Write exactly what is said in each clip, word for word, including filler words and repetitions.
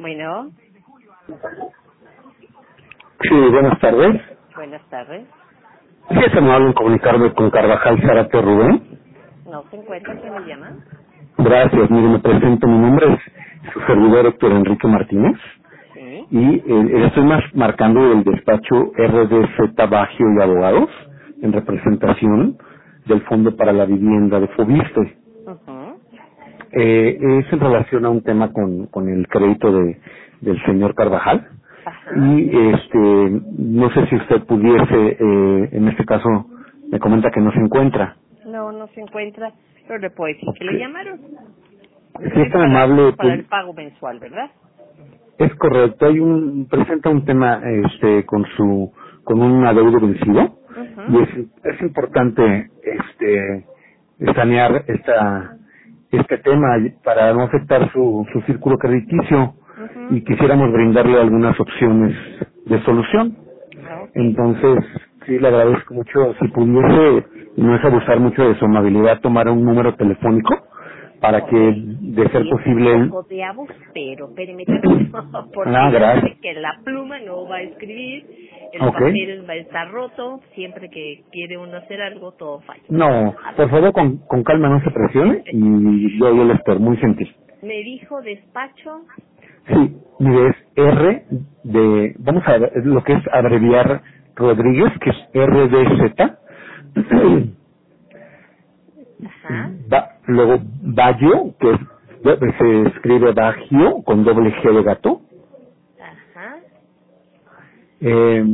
Bueno, Sí, buenas tardes. buenas tardes. Sí, es amable en comunicarme con Carvajal Zárate Rubén. ¿No se encuentra? ¿Quién le llama? Gracias, mire, me presento, mi nombre es su servidor Héctor Enrique Martínez Sí. y eh, estoy más marcando el despacho R D Z Bagio y Abogados en representación del Fondo para la Vivienda de Fobiste. Ujú. Eh, es en relación a un tema con, con el crédito de, del señor Carvajal. Ajá. Y este no sé si usted pudiese, eh, en este caso me comenta que no se encuentra. No, no se encuentra, pero le puedo decir que le llamaron. Si es Es tan para, amable, para pues, el pago mensual, ¿verdad? es correcto, hay un, presenta un tema este con su, con un adeudo vencido y Ujú. es, es importante este sanear esta, este tema para no afectar su, su círculo crediticio Ujú. y quisiéramos brindarle algunas opciones de solución. Ah, ok. Entonces, sí, le agradezco mucho. Si pudiese, y no es abusar mucho de su amabilidad, tomar un número telefónico para que, Oye, de ser sí es un posible, él... poco de abustero, espéreme tantito, porque Ah, ya sabe gracias. que la pluma no va a escribir, el Ok. papel va a estar roto, siempre que quiere uno hacer algo, todo falla. No, A ver, por favor, con, con calma, no se presione y yo, yo le espero, muy gentil. me dijo despacho. Sí, mire, es R de, vamos a ver, lo que es abreviar Rodríguez, que es R D Z, Ajá, Va- luego Baggio, que es, se escribe Baggio con doble G de gato, ajá, eh,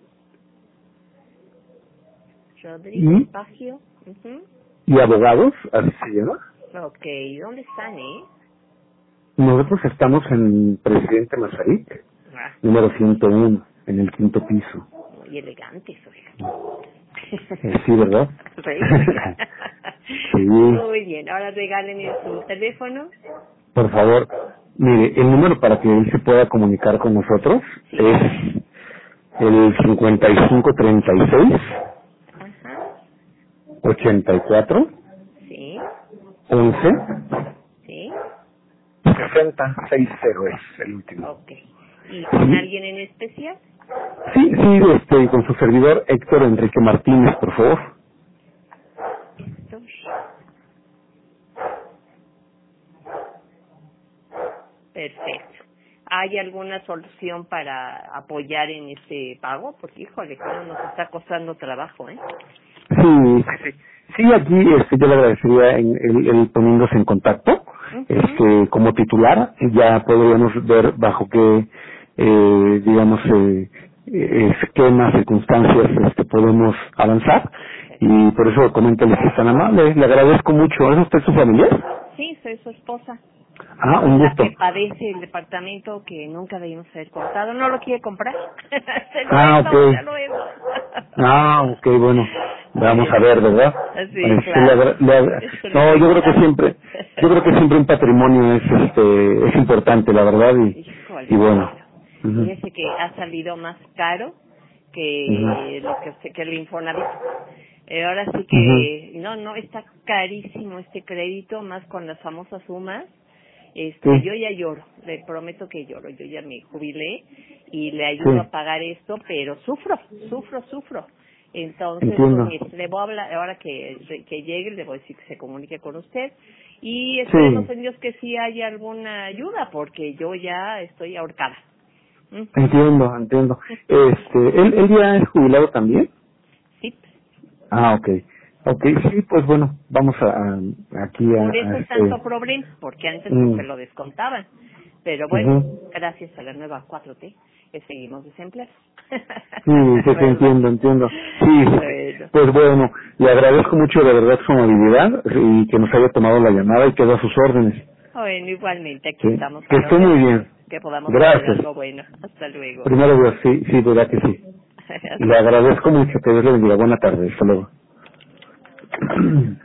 Rodríguez y, Baggio. Ujú. y abogados, así se llama. Ok, ¿dónde están, eh? Nosotros estamos en Presidente Mazarik, Ah, número ciento uno, en el quinto piso. muy elegantes, oiga. Eh, sí, ¿verdad? Oiga. Sí, Muy bien, ahora regálenme su teléfono. por favor. Mire, el número para que él se pueda comunicar con nosotros Sí, es el cincuenta y cinco treinta y seis ajá, ochenta y cuatro sí, once sí, sesenta sesenta es el último. ok. ¿Y con Sí, alguien en especial? sí, sí, este, con su servidor Héctor Enrique Martínez, por favor. Esto. Perfecto. ¿Hay alguna solución para apoyar en este pago? Porque, híjole, cómo nos está costando trabajo, ¿eh? Sí, sí, sí. Sí, aquí este, yo le agradecería en- el, el poniéndose en contacto Ujú. este, como titular. Ya podríamos ver bajo qué, eh, digamos, eh, eh, esquemas, circunstancias este, podemos avanzar. Y por eso coméntale si es tan amable. Le agradezco mucho. ¿Es usted su familiar? Sí, soy su esposa. Ah, Soy un la gusto. que padece el departamento que nunca debimos haber comprado. No lo quiere comprar. Se lo Ah, vendo, ok. se lo vendo. Ah, ok, bueno, vamos a Bueno, ver, ¿verdad? sí, Este, le claro. agra- le agra- Eso es lo no, yo creo que principal. siempre, yo creo que siempre un patrimonio es, este, es importante, la verdad, y, y Híjole, bueno. bueno. Ujú, Fíjese que ha salido más caro ujú, que lo que se- que el Infonavit. Eh, ahora sí ujú. que no, no está carísimo este crédito, más con las famosas sumas. Este, Sí, yo ya lloro, le prometo que lloro. Yo ya me jubilé y le ayudo a sí, pagar esto, pero sufro, sufro, sufro. Entonces, pues entiendo. mire, le voy a hablar, ahora que, que llegue, le voy a decir que se comunique con usted y esperemos Sí, en Dios que sí haya alguna ayuda, porque yo ya estoy ahorcada. Ujú. entiendo, entiendo. Este, ¿él, él ya es jubilado también? Sí, Ah, ok. Ok, sí, pues bueno, vamos a, a- aquí a, por a eso es tanto este, problema, porque antes pues mm, se lo descontaban. Pero bueno, ujú. gracias a la nueva cuatro T, que seguimos desempleados. Sí, sí, sí, ¿Verdad? entiendo, entiendo. Sí, sí, sí. Bueno, Pues bueno, le agradezco mucho de verdad su amabilidad y que nos haya tomado la llamada y quedo a sus órdenes. bueno, igualmente aquí Sí. estamos Que a la esté muy orden, bien. que podamos hacer Gracias. algo bueno. Hasta luego. Primero Dios, sí, sí, verdad que sí. Hasta Le agradezco mucho, que Dios le bendiga. Buena tarde, hasta luego.